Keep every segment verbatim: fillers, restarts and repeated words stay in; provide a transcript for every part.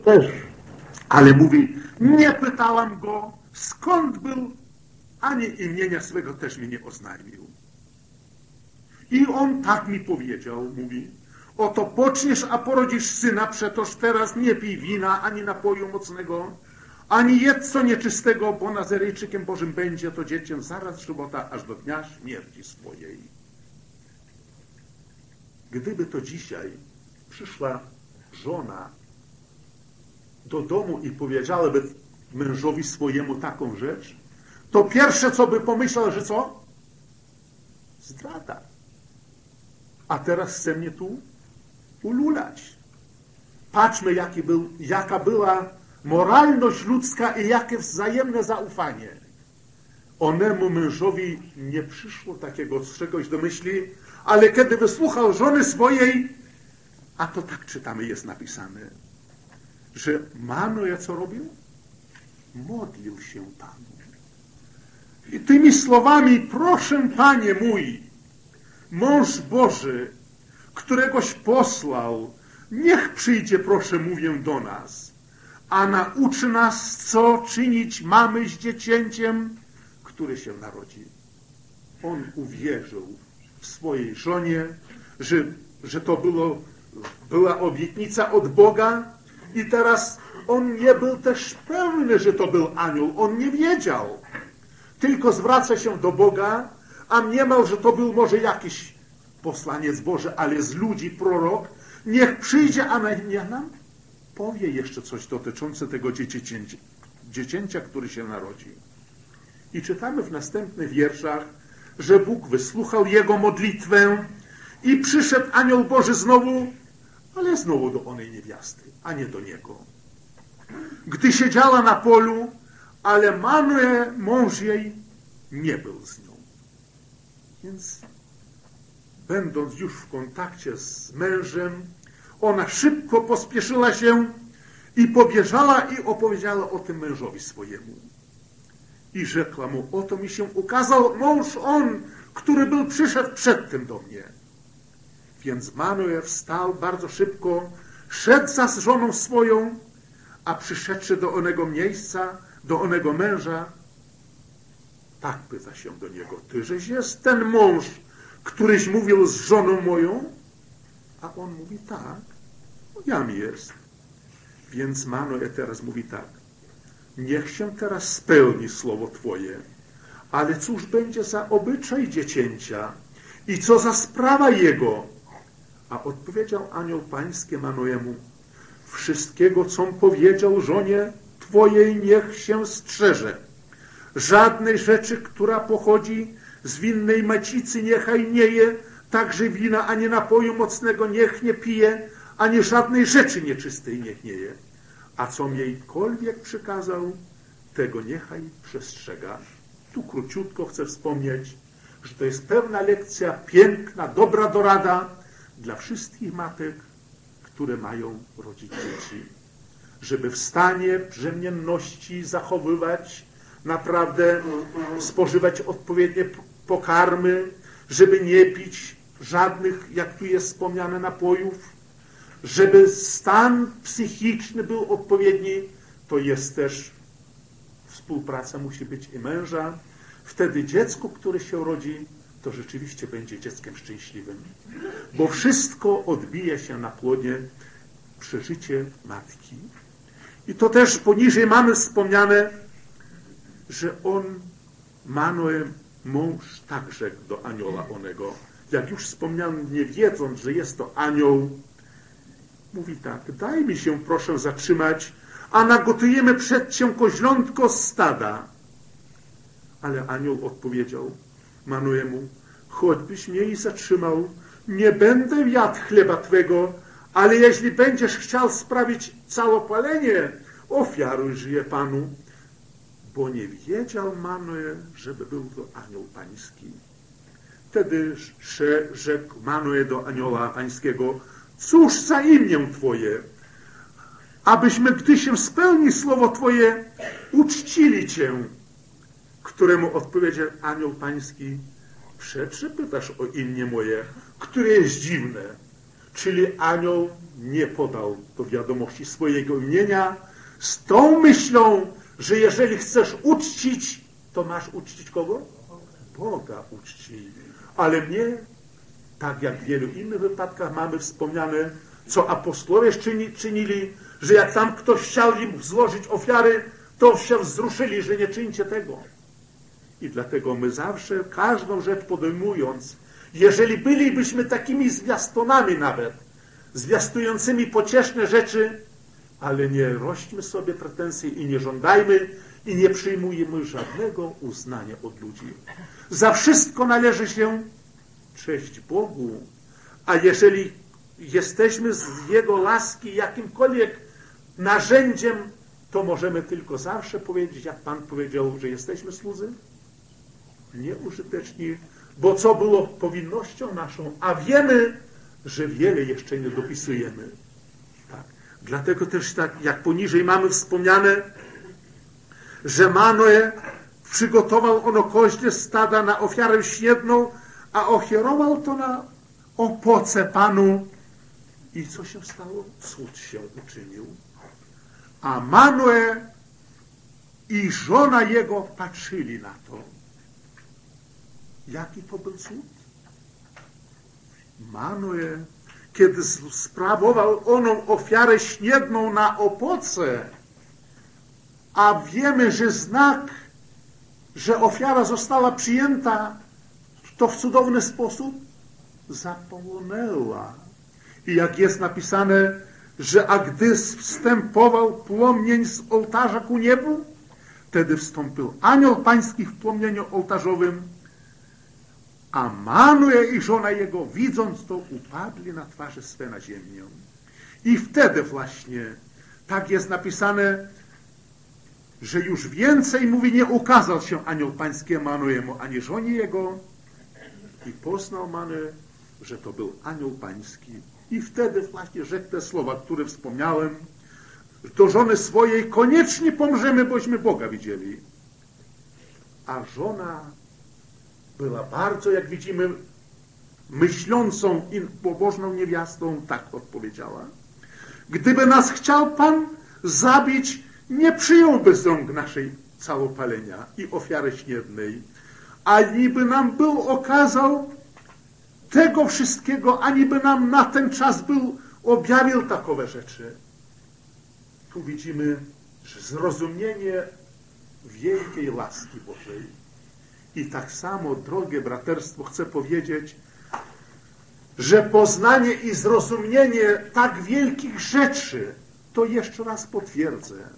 też. Ale mówi, nie pytałam go, skąd był, ani imienia swego też mi nie oznajmił. I on tak mi powiedział, mówi, oto poczniesz, a porodzisz syna, przetoż teraz nie pij wina, ani napoju mocnego, ani jedz co nieczystego, bo Nazarejczykiem Bożym będzie to dziecię zaraz żywota, aż do dnia śmierci swojej. Gdyby to dzisiaj przyszła żona do domu i powiedziałaby mężowi swojemu taką rzecz, to pierwsze, co by pomyślał, że co? Zdrada. A teraz chce mnie tu ululać. Patrzmy, jaki był, jaka była moralność ludzka i jakie wzajemne zaufanie. Onemu mężowi nie przyszło takiego z czegoś do myśli, ale kiedy wysłuchał żony swojej, a to tak czytamy, jest napisane, że Manoe co robił? Modlił się Panu. I tymi słowami, proszę Panie mój, mąż Boży, któregoś posłał, niech przyjdzie, proszę, mówię, do nas, a nauczy nas, co czynić mamy z dziecięciem, który się narodzi. On uwierzył w swojej żonie, że, że to było, była obietnica od Boga i teraz on nie był też pewny, że to był anioł. On nie wiedział. Tylko zwraca się do Boga, a mniemał, że to był może jakiś poslaniec Boży, ale z ludzi prorok. Niech przyjdzie, a niech nam powie jeszcze coś dotyczące tego dziecięcia, dziecięcia, który się narodzi. I czytamy w następnych wierszach, że Bóg wysłuchał jego modlitwę i przyszedł anioł Boży znowu, ale znowu do onej niewiasty, a nie do niego. Gdy siedziała na polu, ale Manoe, mąż jej, nie był z nią. Więc będąc już w kontakcie z mężem, ona szybko pospieszyła się i pobieżała i opowiedziała o tym mężowi swojemu. I rzekła mu, oto mi się ukazał mąż on, który był przyszedł przedtem do mnie. Więc Manoe wstał bardzo szybko, szedł za żoną swoją, a przyszedłszy do onego miejsca, do onego męża, tak pyta się do niego, tyżeś jest ten mąż, któryś mówił z żoną moją? A on mówi, tak, jam jest. Więc Manoe teraz mówi tak, niech się teraz spełni słowo Twoje, ale cóż będzie za obyczaj dziecięcia i co za sprawa jego? A odpowiedział anioł pański Manoemu, wszystkiego, co powiedział żonie Twojej, niech się strzeże. Żadnej rzeczy, która pochodzi z winnej macicy, niechaj nie je, także wina, ani napoju mocnego niech nie pije, ani żadnej rzeczy nieczystej niech nie je. A co miejkolwiek przykazał, tego niechaj przestrzega. Tu króciutko chcę wspomnieć, że to jest pewna lekcja, piękna, dobra dorada dla wszystkich matek, które mają rodzić dzieci. Żeby w stanie brzemienności zachowywać, naprawdę spożywać odpowiednie pokarmy, żeby nie pić żadnych, jak tu jest wspomniane, napojów, żeby stan psychiczny był odpowiedni, to jest też współpraca musi być i męża. Wtedy dziecko, które się rodzi, to rzeczywiście będzie dzieckiem szczęśliwym. Bo wszystko odbija się na płonie przeżycie matki. I to też poniżej mamy wspomniane, że on, Manoe, mąż, tak rzekł do anioła onego. Jak już wspomniałem, nie wiedząc, że jest to anioł, mówi tak, daj mi się proszę zatrzymać, a nagotujemy przed cię koźlątko z stada. Ale anioł odpowiedział Manoemu, choćbyś mnie i zatrzymał, nie będę jadł chleba twego, ale jeśli będziesz chciał sprawić całopalenie, ofiaruj żyje Panu. Bo nie wiedział Manoe, żeby był to anioł pański. Wtedy rzekł Manoe do anioła pańskiego, cóż za imię Twoje, abyśmy, gdy się spełni słowo Twoje, uczcili Cię. Któremu odpowiedział anioł pański, przeczy pytasz o imię moje, które jest dziwne. czyli anioł nie podał do wiadomości swojego imienia z tą myślą, że jeżeli chcesz uczcić, to masz uczcić kogo? Boga uczci. Ale nie tak jak w wielu innych wypadkach mamy wspomniane, co apostołowie czyni, czynili, że jak tam ktoś chciał im złożyć ofiary, to się wzruszyli, że nie czyńcie tego. I dlatego my zawsze, każdą rzecz podejmując, jeżeli bylibyśmy takimi zwiastunami nawet, zwiastującymi pocieszne rzeczy, ale nie rośćmy sobie pretensji i nie żądajmy i nie przyjmujemy żadnego uznania od ludzi. Za wszystko należy się cześć Bogu, a jeżeli jesteśmy z Jego łaski jakimkolwiek narzędziem, to możemy tylko zawsze powiedzieć, jak Pan powiedział, że jesteśmy słudzy? Nieużyteczni, bo co było powinnością naszą, a wiemy, że wiele jeszcze nie dopisujemy. Tak. Dlatego też tak, jak poniżej mamy wspomniane, że Manoe przygotował ono koźle stada na ofiarę śniedną, a ofiarował to na opoce Panu. I co się stało? Cud się uczynił. A Manoe i żona jego patrzyli na to. Jaki to był cud? Manoe, kiedy sprawował oną ofiarę śniedną na opoce, a wiemy, że znak, że ofiara została przyjęta, to w cudowny sposób zapłonęła. I jak jest napisane, że a gdy wstępował płomień z ołtarza ku niebu, wtedy wstąpił anioł pański w płomieniu ołtarzowym, a Manoe i żona jego, widząc to, upadli na twarze swe na ziemię. I wtedy właśnie, tak jest napisane, że już więcej, mówi, nie ukazał się anioł pański Manoemu, ani żonie jego, i poznał Manoe, że to był anioł pański. I wtedy właśnie rzekł te słowa, które wspomniałem, do żony swojej: koniecznie pomrzemy, bośmy Boga widzieli. A żona była bardzo, jak widzimy, myślącą i pobożną niewiastą, tak odpowiedziała: gdyby nas chciał Pan zabić, nie przyjąłby z rąk naszej całopalenia i ofiary śniednej, ani by nam był okazał tego wszystkiego, ani by nam na ten czas był objawił takowe rzeczy. Tu widzimy zrozumienie wielkiej łaski Bożej. I tak samo, drogie braterstwo, chcę powiedzieć, że poznanie i zrozumienie tak wielkich rzeczy, to jeszcze raz potwierdzę,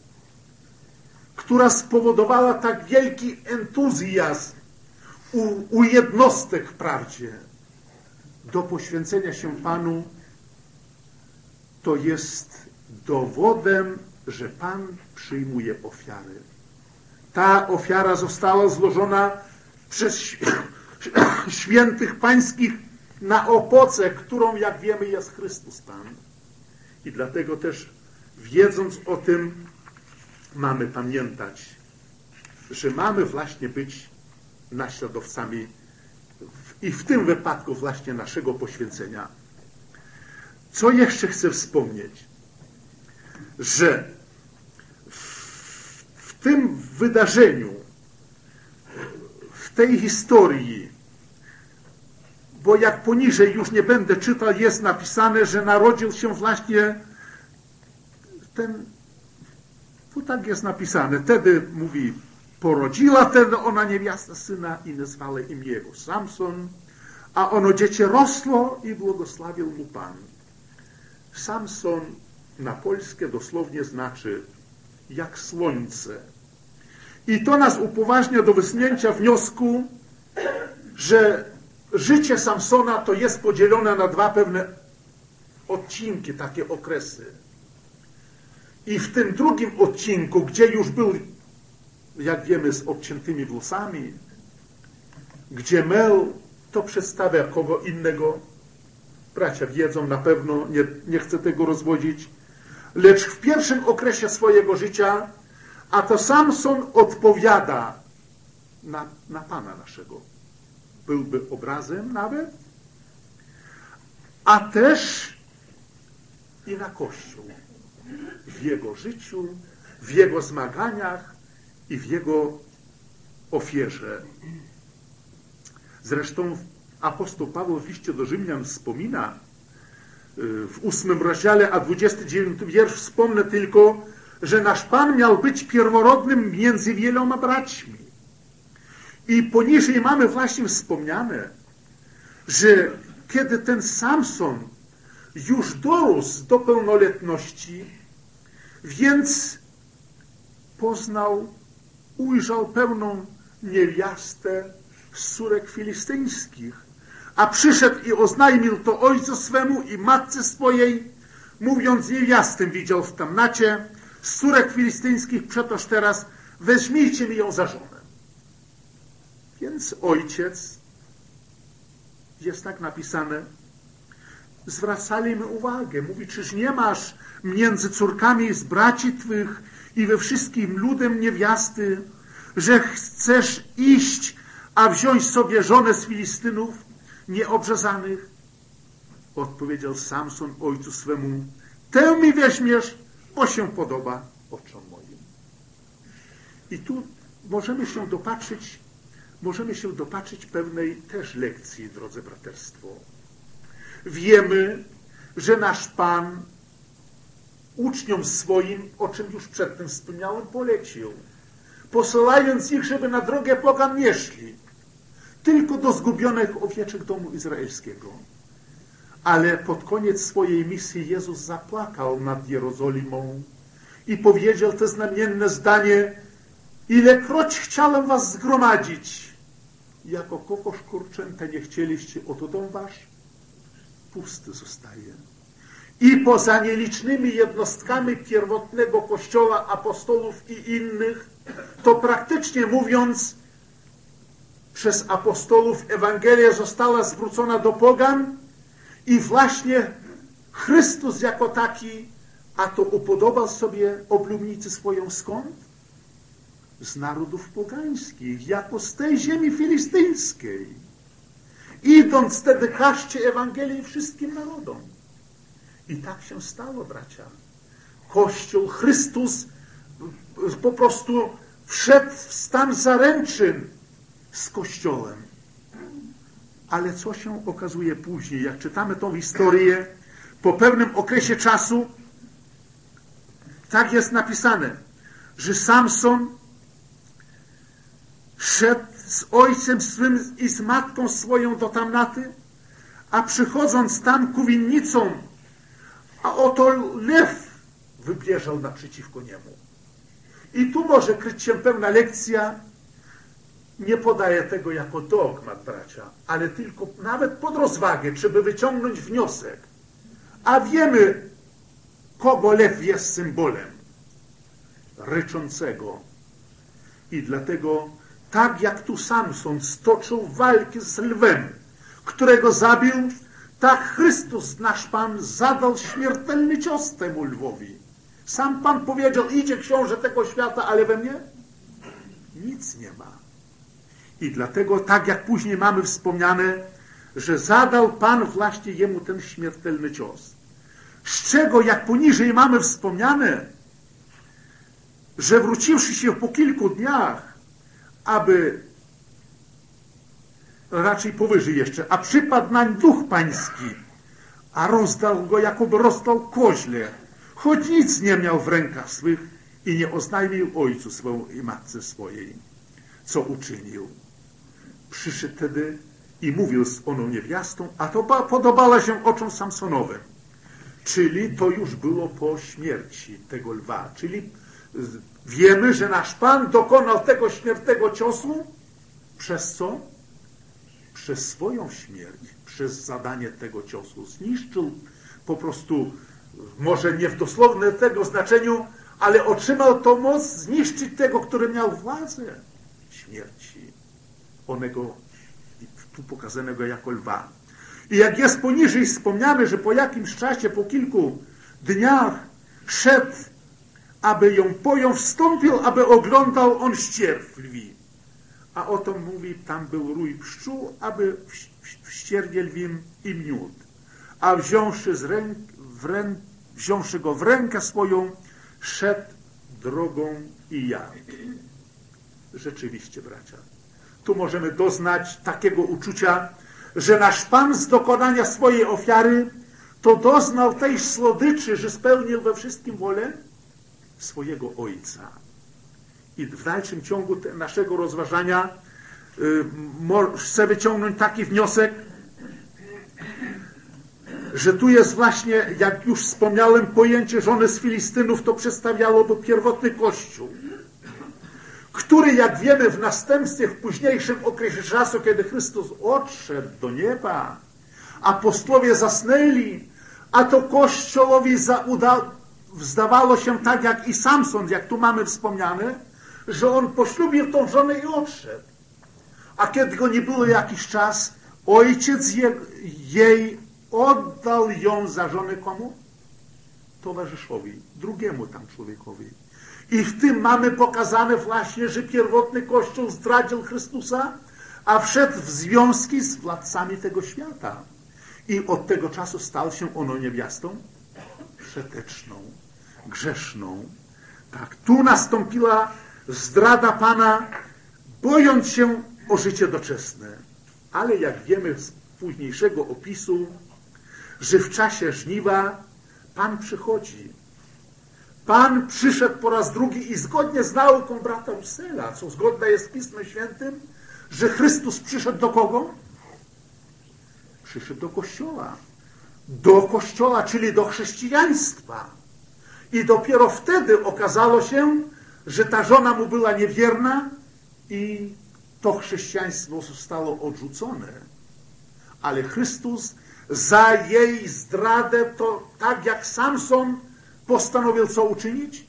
która spowodowała tak wielki entuzjazm u, u jednostek wprawdzie do poświęcenia się Panu, to jest dowodem, że Pan przyjmuje ofiary. Ta ofiara została złożona przez świętych pańskich na opoce, którą, jak wiemy, jest Chrystus Pan. I dlatego też, wiedząc o tym, mamy pamiętać, że mamy właśnie być naśladowcami w, i w tym wypadku właśnie naszego poświęcenia. Co jeszcze chcę wspomnieć? Że w, w tym wydarzeniu, w tej historii, bo jak poniżej już nie będę czytał, jest napisane, że narodził się właśnie ten, tu tak jest napisane, wtedy mówi, porodziła wtedy ona niewiasta syna i nazwała im jego Samson, a ono dziecię rosło i błogosławił mu Pan. Samson na polskie dosłownie znaczy jak słońce. I to nas upoważnia do wysunięcia wniosku, że życie Samsona to jest podzielone na dwa pewne odcinki, takie okresy. I w tym drugim odcinku, gdzie już był, jak wiemy, z obciętymi włosami, gdzie Mel, to przedstawia kogo innego. Bracia wiedzą na pewno, nie, nie chcę tego rozwodzić. Lecz w pierwszym okresie swojego życia, a to Samson odpowiada na, na Pana naszego. Byłby obrazem nawet, a też i na Kościół. W jego życiu, w jego zmaganiach i w jego ofierze. Zresztą apostoł Paweł w liście do Rzymian wspomina w ósmym rozdziale, a dwudziesty dziewiąty wiersz, wspomnę tylko, że nasz Pan miał być pierworodnym między wieloma braćmi. I poniżej mamy właśnie wspomniane, że kiedy ten Samson już dorósł do pełnoletności, więc poznał, ujrzał pełną niewiastę z córek filistyńskich, a przyszedł i oznajmił to ojcu swemu i matce swojej, mówiąc: niewiastę widział w Tamnacie z córek filistyńskich, przetoż teraz weźmijcie mi ją za żonę. Więc ojciec, jest tak napisane, zwracali mi uwagę, mówi: czyż nie masz między córkami z braci twych i we wszystkim ludem niewiasty, że chcesz iść, a wziąć sobie żonę z Filistynów nieobrzezanych? Odpowiedział Samson ojcu swemu: tę mi weźmiesz, bo się podoba oczom moim. I tu możemy się dopatrzyć, możemy się dopatrzyć pewnej też lekcji, drodzy braterstwo. Wiemy, że nasz Pan uczniom swoim, o czym już przedtem wspomniałem, polecił, posyłając ich, żeby na drogę pogan nie szli, tylko do zgubionych owieczek domu izraelskiego. Ale pod koniec swojej misji Jezus zapłakał nad Jerozolimą i powiedział te znamienne zdanie: ilekroć chciałem was zgromadzić, jako kokosz kurczęta nie chcieliście, oto dom wasz pusty zostaje. I poza nielicznymi jednostkami pierwotnego Kościoła, apostołów i innych, to praktycznie mówiąc, przez apostołów Ewangelia została zwrócona do pogan i właśnie Chrystus jako taki, a to upodobał sobie oblubnicę swoją skąd? Z narodów pogańskich, jako z tej ziemi filistyńskiej. Idąc wtedy, każcie Ewangelię wszystkim narodom. I tak się stało, bracia. Kościół, Chrystus po prostu wszedł w stan zaręczyn z Kościołem. Ale co się okazuje później? Jak czytamy tą historię, po pewnym okresie czasu, tak jest napisane, że Samson szedł z ojcem swym i z matką swoją do Tamnaty, a przychodząc tam ku winnicom, a oto lew wybieżał naprzeciwko niemu. I tu może kryć się pewna lekcja. Nie podaję tego jako dogmat, bracia, ale tylko nawet pod rozwagę, żeby wyciągnąć wniosek. A wiemy, kogo lew jest symbolem. Ryczącego. I dlatego, tak jak tu Samson stoczył walkę z lwem, którego zabił, tak Chrystus, nasz Pan, zadał śmiertelny cios temu lwowi. Sam Pan powiedział: idzie książę tego świata, ale we mnie nic nie ma. I dlatego, tak jak później mamy wspomniane, że zadał Pan właśnie jemu ten śmiertelny cios. Z czego, jak poniżej mamy wspomniane, że wróciwszy się po kilku dniach, aby, raczej powyżej jeszcze, a przypadł nań duch pański, a rozdał go, jakoby rozdał koźle, choć nic nie miał w rękach swych i nie oznajmił ojcu swemu i matce swojej, co uczynił. Przyszedł wtedy i mówił z oną niewiastą, a to podobała się oczom Samsonowym. Czyli to już było po śmierci tego lwa. Czyli wiemy, że nasz Pan dokonał tego śmiertelnego ciosu przez co? Przez swoją śmierć, przez zadanie tego ciosu. Zniszczył po prostu, może nie w dosłownym tego znaczeniu, ale otrzymał tą moc zniszczyć tego, który miał władzę śmierci. Onego tu pokazanego jako lwa. I jak jest poniżej wspomniane, że po jakimś czasie, po kilku dniach szedł, aby ją pojął, wstąpił, aby oglądał on ścierw lwi. A o to mówi, tam był rój pszczół, aby w ścierwie lwim i miód. A wziąwszy z ręk, w ręk, wziąwszy go w rękę swoją, szedł drogą i jadł. Rzeczywiście, bracia, tu możemy doznać takiego uczucia, że nasz Pan z dokonania swojej ofiary to doznał tej słodyczy, że spełnił we wszystkim wolę swojego Ojca. I w dalszym ciągu naszego rozważania yy, chcę wyciągnąć taki wniosek, że tu jest właśnie, jak już wspomniałem, pojęcie żony z Filistynów, to przedstawiałoby pierwotny Kościół, który, jak wiemy, w następstwie, w późniejszym okresie czasu, kiedy Chrystus odszedł do nieba, apostołowie zasnęli, a to Kościołowi zauda, zdawało się tak, jak i Samson, jak tu mamy wspomniane, że on poślubił tą żonę i odszedł. A kiedy go nie było jakiś czas, ojciec je, jej oddał ją za żonę komu? Towarzyszowi, drugiemu tam człowiekowi. I w tym mamy pokazane właśnie, że pierwotny Kościół zdradził Chrystusa, a wszedł w związki z władcami tego świata. I od tego czasu stał się ono niewiastą przeteczną, grzeszną. Tak, tu nastąpiła zdrada Pana, bojąc się o życie doczesne. Ale jak wiemy z późniejszego opisu, że w czasie żniwa Pan przychodzi. Pan przyszedł po raz drugi i zgodnie z nauką brata Russella, co zgodne jest z Pismem Świętym, że Chrystus przyszedł do kogo? Przyszedł do Kościoła. Do Kościoła, czyli do chrześcijaństwa. I dopiero wtedy okazało się, że ta żona mu była niewierna i to chrześcijaństwo zostało odrzucone. Ale Chrystus za jej zdradę, to tak jak Samson postanowił co uczynić?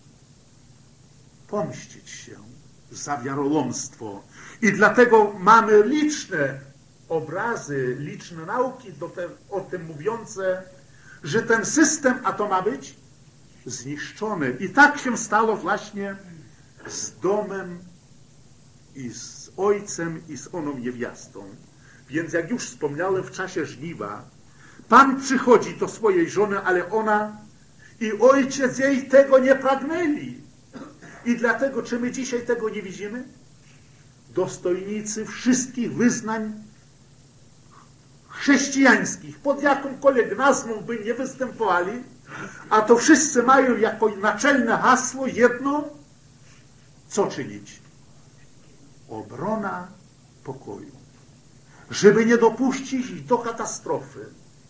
Pomścić się za wiarolomstwo. I dlatego mamy liczne obrazy, liczne nauki do te, o tym mówiące, że ten system, a to ma być zniszczony. I tak się stało właśnie z domem i z ojcem i z oną niewiastą. Więc jak już wspomniałem, w czasie żniwa Pan przychodzi do swojej żony, ale ona i ojciec jej tego nie pragnęli. I dlatego, czy my dzisiaj tego nie widzimy? Dostojnicy wszystkich wyznań chrześcijańskich, pod jakąkolwiek nazwą by nie występowali, a to wszyscy mają jako naczelne hasło jedno, co czynić? Obrona pokoju. Żeby nie dopuścić do katastrofy.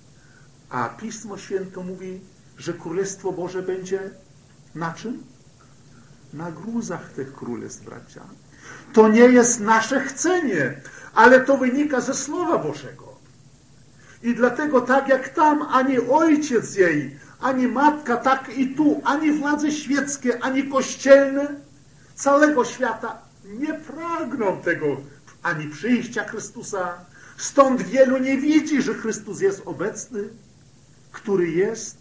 A Pismo Święte mówi, że Królestwo Boże będzie na czym? Na gruzach tych królestw, bracia. To nie jest nasze chcenie, ale to wynika ze Słowa Bożego. I dlatego tak jak tam ani ojciec jej, ani matka, tak i tu, ani władze świeckie, ani kościelne całego świata nie pragną tego, ani przyjścia Chrystusa. Stąd wielu nie widzi, że Chrystus jest obecny, który jest.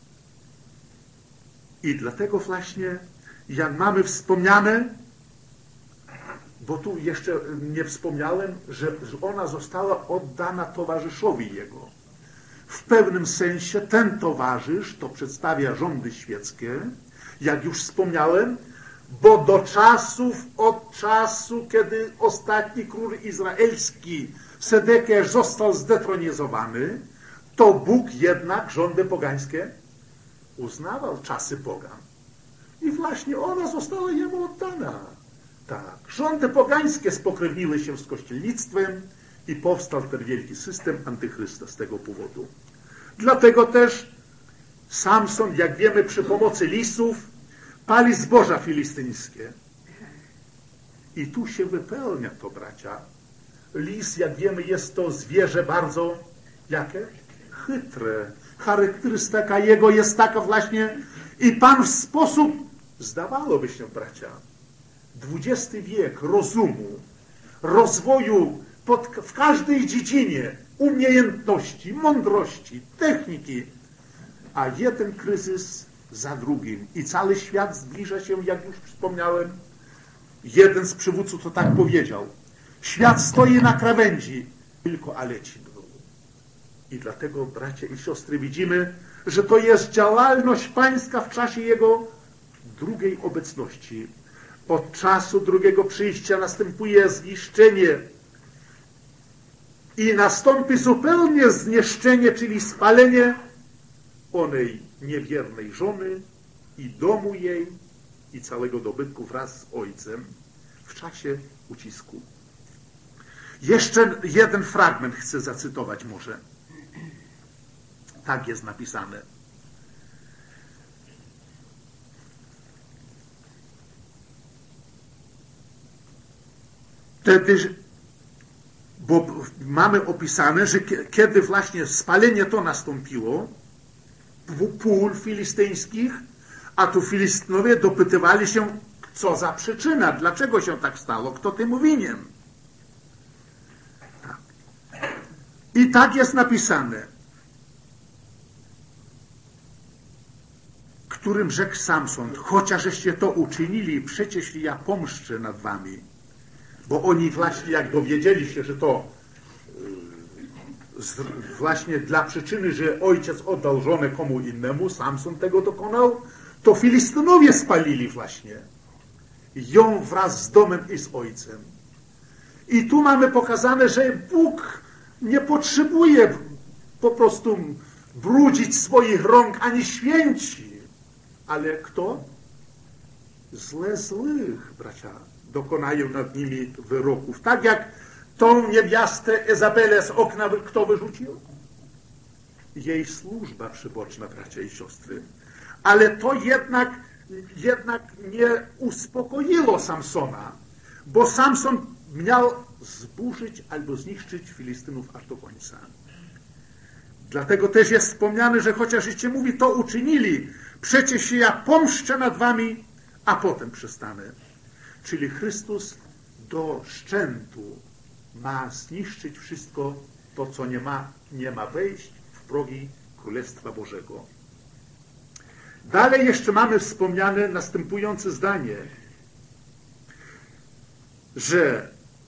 I dlatego właśnie, jak mamy wspomniane, bo tu jeszcze nie wspomniałem, że ona została oddana towarzyszowi jego. W pewnym sensie ten towarzysz to przedstawia rządy świeckie, jak już wspomniałem, bo do czasów, od czasu, kiedy ostatni król izraelski Sedekiasz został zdetronizowany, to Bóg jednak rządy pogańskie uznawał, czasy pogan. I właśnie ona została jemu oddana. Tak, rządy pogańskie spokrewniły się z kościelnictwem i powstał ten wielki system antychrysta z tego powodu. Dlatego też Samson, jak wiemy, przy pomocy lisów pali zboża filistyńskie. I tu się wypełnia to, bracia. Lis, jak wiemy, jest to zwierzę bardzo, jakie? Chytre. Charakterystyka jego jest taka właśnie i Pan w sposób, zdawałoby się, bracia, dwudziesty wiek rozumu, rozwoju pod, w każdej dziedzinie umiejętności, mądrości, techniki, a jeden kryzys za drugim. I cały świat zbliża się, jak już wspomniałem, jeden z przywódców to tak powiedział. Świat stoi na krawędzi, tylko aleci. I dlatego, bracia i siostry, widzimy, że to jest działalność pańska w czasie Jego drugiej obecności. Od czasu drugiego przyjścia następuje zniszczenie i nastąpi zupełnie zniszczenie, czyli spalenie onej niewiernej żony i domu jej i całego dobytku wraz z ojcem w czasie ucisku. Jeszcze jeden fragment chcę zacytować może. Tak jest napisane. Wtedy, bo mamy opisane, że kiedy właśnie spalenie to nastąpiło, pól filistyńskich, a tu Filistynowie dopytywali się, co za przyczyna, dlaczego się tak stało, kto temu winien. Tak. I tak jest napisane, którym rzekł Samson, chociażeście to uczynili, przecież ja pomszczę nad wami. Bo oni właśnie jak dowiedzieli się, że to właśnie dla przyczyny, że ojciec oddał żonę komu innemu, Samson tego dokonał, to Filistynowie spalili właśnie ją wraz z domem i z ojcem. I tu mamy pokazane, że Bóg nie potrzebuje po prostu brudzić swoich rąk ani święci. Ale kto? Złe złych, bracia, dokonają nad nimi wyroków. Tak jak tą niewiastę Ezabelę z okna kto wyrzucił? Jej służba przyboczna, bracia i siostry. Ale to jednak, jednak nie uspokoiło Samsona, bo Samson miał zburzyć albo zniszczyć Filistynów aż do końca. Dlatego też jest wspomniane, że chociaż jeszcze mówi, to uczynili, przecież się ja pomszczę nad wami, a potem przestanę. Czyli Chrystus do szczętu ma zniszczyć wszystko to, co nie ma, nie ma wejść w progi Królestwa Bożego. Dalej jeszcze mamy wspomniane następujące zdanie, że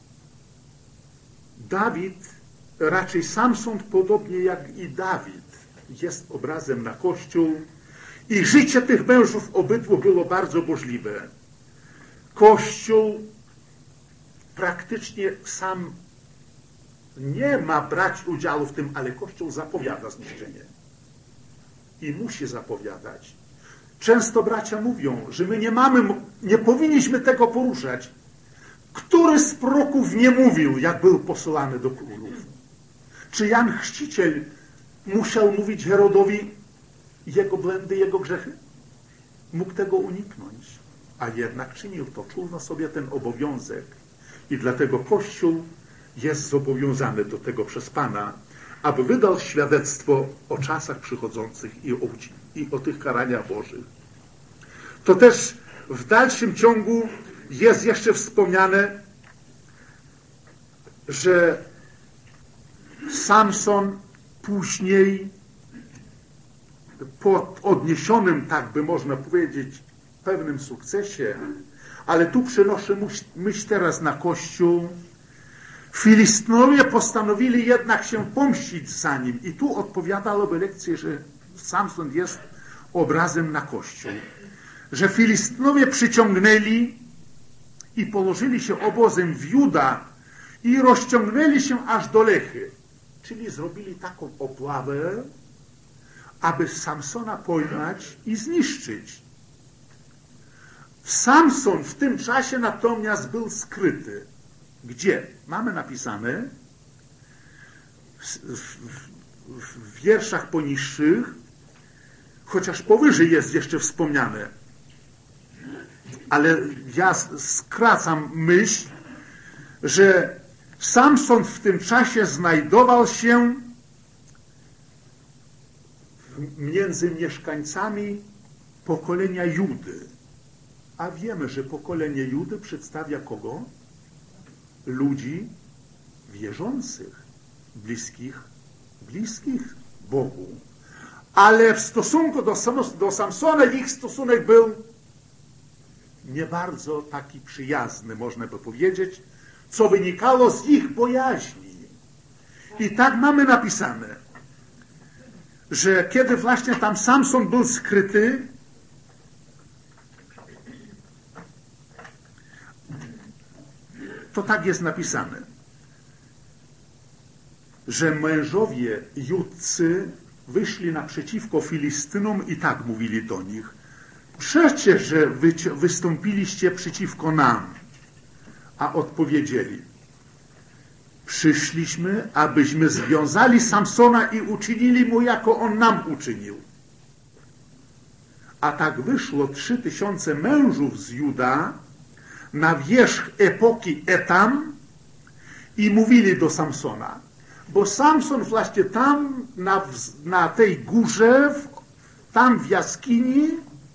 Dawid, raczej Samson podobnie jak i Dawid, jest obrazem na Kościół i życie tych mężów obydwu było bardzo burzliwe. Kościół praktycznie sam nie ma brać udziału w tym, ale Kościół zapowiada zniszczenie. I musi zapowiadać. Często bracia mówią, że my nie mamy, nie powinniśmy tego poruszać. Który z proroków nie mówił, jak był posyłany do królów? Czy Jan Chrzciciel musiał mówić Herodowi jego błędy, jego grzechy? Mógł tego uniknąć, a jednak czynił to, czuł na sobie ten obowiązek. I dlatego Kościół jest zobowiązany do tego przez Pana, aby wydał świadectwo o czasach przychodzących i o, i o tych karaniach Bożych. To też w dalszym ciągu jest jeszcze wspomniane, że Samson później po odniesionym, tak by można powiedzieć, pewnym sukcesie, ale tu przenoszę myśl teraz na Kościół, Filistynowie postanowili jednak się pomścić za nim. I tu odpowiadałoby lekcję, że Samson jest obrazem na Kościół. Że Filistynowie przyciągnęli i położyli się obozem w Juda i rozciągnęli się aż do Lechy. Czyli zrobili taką obławę, aby Samsona pojmać i zniszczyć. Samson w tym czasie natomiast był skryty. Gdzie? Mamy napisane w, w, w wierszach poniższych, chociaż powyżej jest jeszcze wspomniane, ale ja skracam myśl, że Samson w tym czasie znajdował się między mieszkańcami pokolenia Judy. A wiemy, że pokolenie Judy przedstawia kogo? Ludzi wierzących, bliskich, bliskich Bogu. Ale w stosunku do, do Samsona ich stosunek był nie bardzo taki przyjazny, można by powiedzieć, co wynikało z ich bojaźni. I tak mamy napisane, że kiedy właśnie tam Samson był skryty, to tak jest napisane, że mężowie judcy wyszli naprzeciwko Filistynom i tak mówili do nich: przecież, że wy wystąpiliście przeciwko nam. A odpowiedzieli: przyszliśmy, abyśmy związali Samsona i uczynili mu, jako on nam uczynił. A tak wyszło trzy tysiące mężów z Juda na wierzch epoki Etam i mówili do Samsona, bo Samson właśnie tam na, na tej górze, tam w jaskini,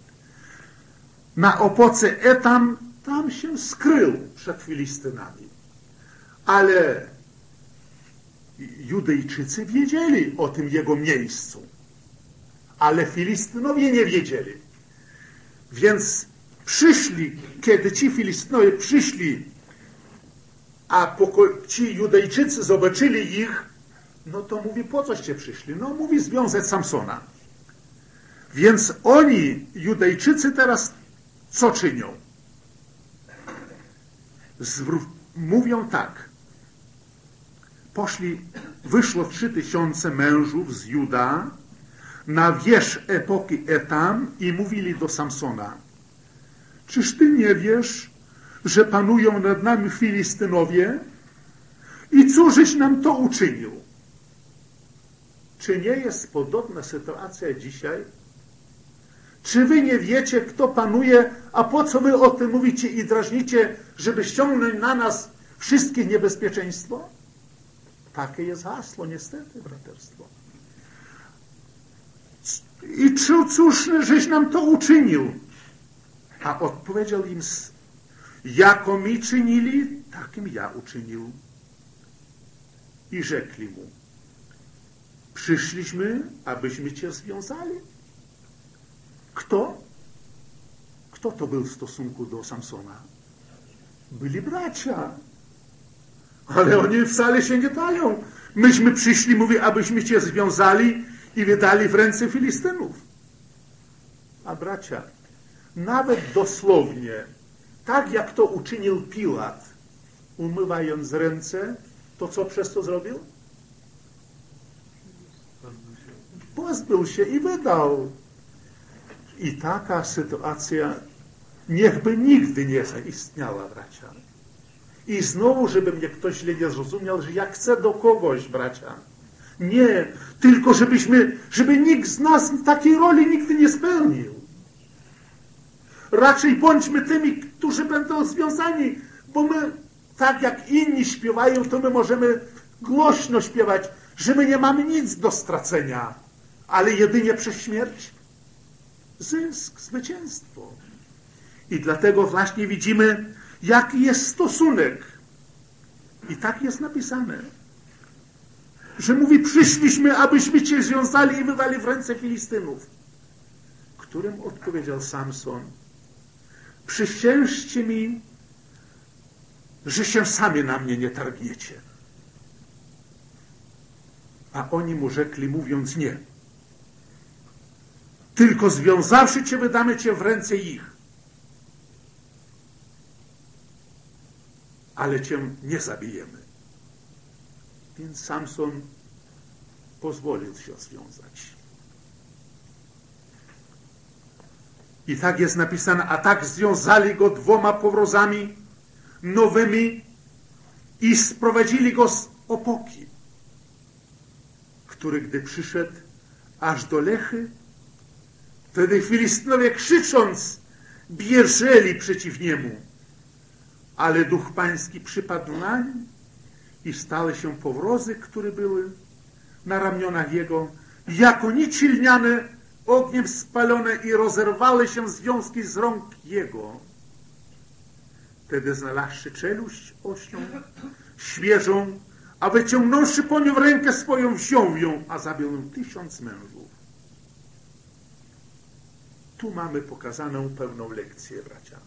na opoce Etam, tam się skrył przed Filistynami. Ale Judejczycy wiedzieli o tym jego miejscu, ale Filistynowie nie wiedzieli. Więc przyszli, kiedy ci Filistynowie przyszli, a ci Judejczycy zobaczyli ich, no to mówi, po coście przyszli? No mówi, związać Samsona. Więc oni, Judejczycy, teraz co czynią? Zwró- mówią tak. Poszli, wyszło trzy tysiące mężów z Juda na wierzch epoki Etam i mówili do Samsona: czyż ty nie wiesz, że panują nad nami Filistynowie? I cóżeś nam to uczynił? Czy nie jest podobna sytuacja dzisiaj? Czy wy nie wiecie, kto panuje, a po co wy o tym mówicie i drażnicie, żeby ściągnąć na nas wszystkie niebezpieczeństwo? Takie jest hasło, niestety, braterstwo. I cóż, żeś nam to uczynił? A odpowiedział im: jako mi czynili, takim ja uczynił. I rzekli mu: przyszliśmy, abyśmy cię związali. Kto? Kto to był w stosunku do Samsona? Byli bracia. Ale oni wcale się nie dają. Myśmy przyszli, mówi, abyśmy cię związali i wydali w ręce Filistynów. A bracia, nawet dosłownie, tak jak to uczynił Piłat, umywając ręce, to co przez to zrobił? Pozbył się i wydał. I taka sytuacja niechby nigdy nie zaistniała, bracia. I znowu, żeby mnie ktoś źle nie zrozumiał, że ja chcę do kogoś, bracia. Nie, tylko żebyśmy, żeby nikt z nas takiej roli nigdy nie spełnił. Raczej bądźmy tymi, którzy będą związani, bo my, tak jak inni śpiewają, to my możemy głośno śpiewać, że my nie mamy nic do stracenia, ale jedynie przez śmierć zysk, zwycięstwo. I dlatego właśnie widzimy, jaki jest stosunek. I tak jest napisane, że mówi, przyszliśmy, abyśmy cię związali i wydali w ręce Filistynów. Którym odpowiedział Samson: przysiężcie mi, że się sami na mnie nie targniecie. A oni mu rzekli, mówiąc: nie. Tylko związawszy cię, wydamy cię w ręce ich. Ale cię nie zabijemy. Więc Samson pozwolił się związać. I tak jest napisane, a tak związali go dwoma powrozami nowymi i sprowadzili go z opoki, który gdy przyszedł aż do Lechy, wtedy Filistynowie krzycząc bieżeli przeciw niemu. Ale duch pański przypadł nań i stały się powrozy, które były na ramionach jego, jako nici lniane, ogniem spalone i rozerwały się związki z rąk jego. Wtedy znalazłszy czeluść ośnią, świeżą, a wyciągnąwszy po nią rękę swoją, wziął ją, a zabił ją tysiąc mężów. Tu mamy pokazaną pewną lekcję, bracia.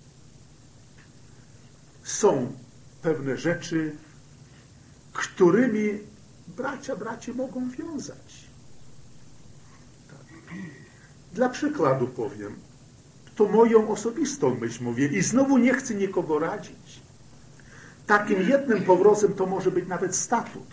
Są pewne rzeczy, którymi bracia, bracie mogą wiązać. Dla przykładu powiem, to moją osobistą myśl mówię i znowu nie chcę nikogo radzić. Takim jednym powrotem to może być nawet statut,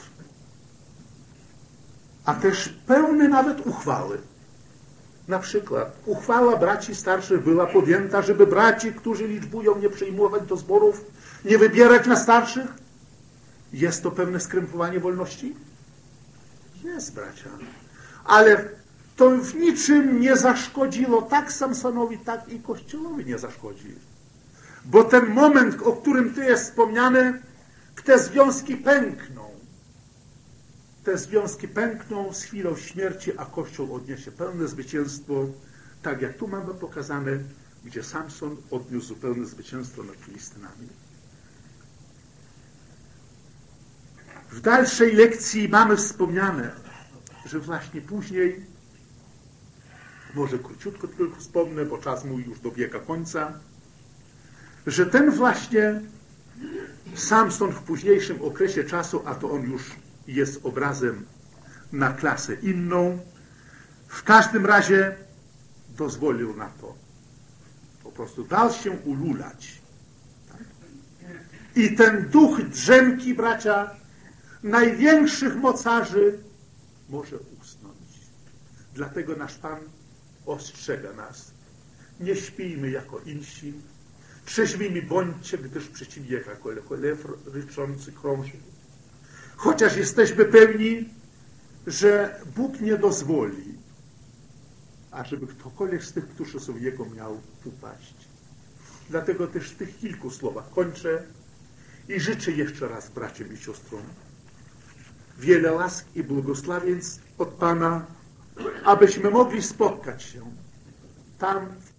a też pełny nawet uchwały. Na przykład uchwała braci starszych była podjęta, żeby braci, którzy liczbują, nie przyjmować do zborów, nie wybierać na starszych. Jest to pewne skrępowanie wolności? Jest, bracia. Ale to w niczym nie zaszkodziło tak Samsonowi, tak i Kościołowi nie zaszkodzi. Bo ten moment, o którym tu jest wspomniany, te związki pękną. Te związki pękną z chwilą śmierci, a Kościół odniesie pełne zwycięstwo, tak jak tu mamy pokazane, gdzie Samson odniósł zupełne zwycięstwo nad Filistynami. W dalszej lekcji mamy wspomniane, że właśnie później, może króciutko tylko wspomnę, bo czas mój już dobiega końca, że ten właśnie Samson w późniejszym okresie czasu, a to on już jest obrazem na klasę inną, w każdym razie dozwolił na to. Po prostu dał się ululać. I ten duch drzemki, bracia, największych mocarzy może usnąć. Dlatego nasz Pan ostrzega nas. Nie śpijmy jako insi. Trzeźwimi bądźcie, gdyż przeciw jako lew ryczący krąży. Chociaż jesteśmy pewni, że Bóg nie dozwoli, ażeby ktokolwiek z tych, którzy są Jego, miał upaść. Dlatego też w tych kilku słowach kończę i życzę jeszcze raz braciom i siostrom wiele łask i błogosławieństw od Pana, abyśmy mogli spotkać się tam w